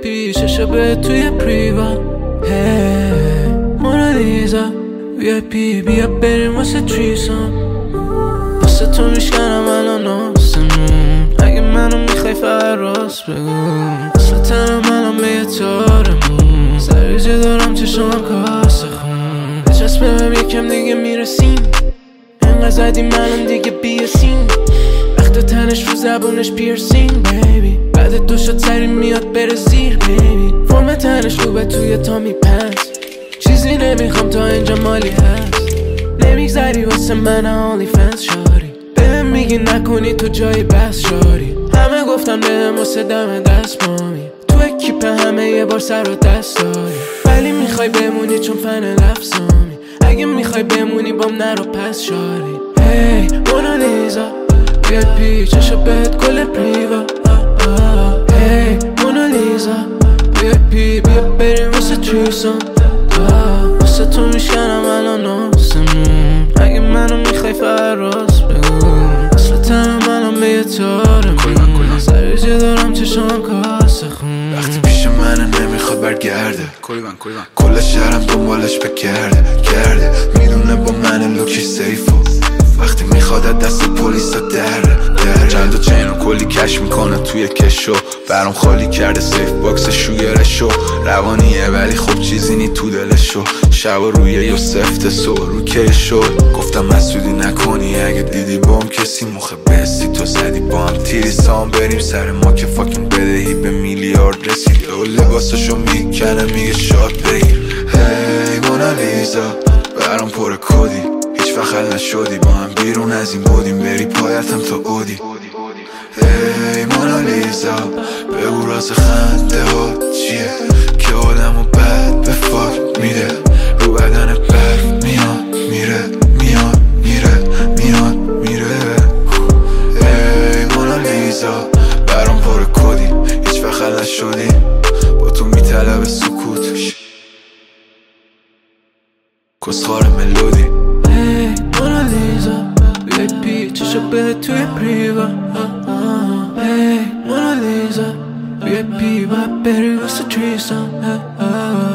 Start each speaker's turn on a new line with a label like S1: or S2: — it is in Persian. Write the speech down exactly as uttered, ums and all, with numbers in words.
S1: پی چشا به توی پریوا هی مونالیزا وی آی پی بیا بریم واسه تریسام واسه تو میشکنم الان آسمون اگه منو میخوای فقط راست بگو اصلا تنم الان به یه تارمون سریجه دارم چشم کاسه خون بچسبم یکم دیگه میرسیم انقدر زدیم الان دیگه بیاسیم وقت تنش رو زبونش پیرسینگ بیبی بعد دو شد سری میاد بره زیر بیبی فرم تنش رو به توی تا میپنس چیزی نمیخوام تا اینجا مالی هست نمیگذری واسه من آنلی فنس شاری بهم میگی نکنی تو جای بس شاری همه گفتن بهم واسه دم دست مامی تو اکیپ همه یه بار سر و دست داری ولی میخوای بمونی چون فن لفظامی اگه میخوای بمونی بام نرو پس شاری هی مونالیزا وی آی پی چشا بهت گل پریوا هی مونالیزا وی آی پی بیا بریم واسه تریسام واسه تو میشکنم الان آسمون اگه منو میخوای فقط راست بگو اصلا تنم الان به یه تارمون سریجه دارم چشم کاسه خون
S2: وقتی پیش منه نمیخواد برگرده کل شهرم دنبالش بگرده گرده میدونه با من لوکش سیفو وقتی میخواد دست پلیسا دره دره چند و چین رو کلی کش میکنه توی کشو برام خالی کرده سیف باکس شوگرشو روانیه ولی خب چیزی نی تو دلشو شب روی یو سفت سو رو کشو گفتم مسئولی نکنی اگه دیدی بام کسی مخه بستی تو زدی با هم تیری سام بریم سر ما که فاکین بدهی به میلیارد رسید و لباسشو میکنه میگه شاد بگیر هی مونالیزا برام پر کدی هیچ وقت حل نشدی با هم بیرون از این بودیم بری پایتم تا اودی هی مونالیزا بگو راز خنده ها چیه که آدمو بد به فاک میده رو بدن برف میاد میره میاد میره میاد میره هی مونالیزا برام پر کدی هیچ وقت حل نشدی با تو میطلب سکوت کسخار ملودی
S1: هی مونالیزا وی آی پی چشا بهت توی پریوا هی مونالیزا وی آی پی باید بری واسه تریسام